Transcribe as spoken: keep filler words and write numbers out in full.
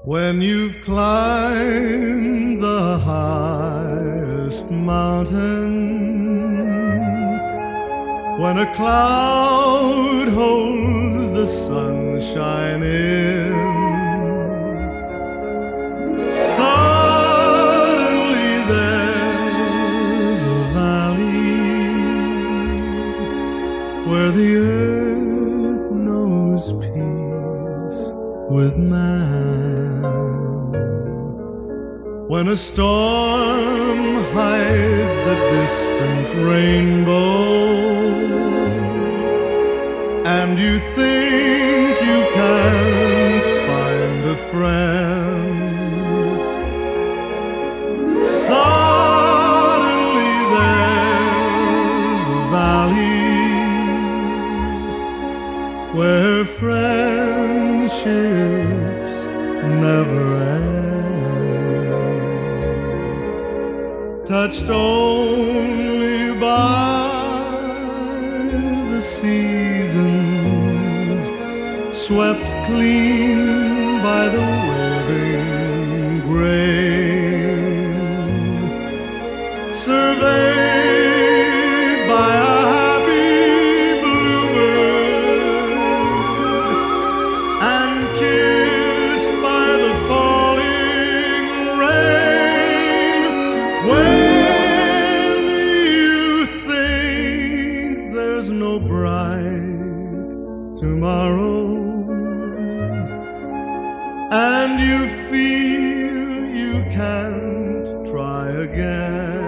When you've climbed the highest mountain, when a cloud holds the sunshine in, suddenly there's a valley where the earth knows peace with man. When a storm hides the distant rainbow, and you think you can't find a friend, suddenly there's a valley where friendships never end, touched only by the seasons, swept clean by the waving grain, surveyed by a happy bluebird, and kissed by the falling rain. When you think there's no bright tomorrows, and you feel you can't try again,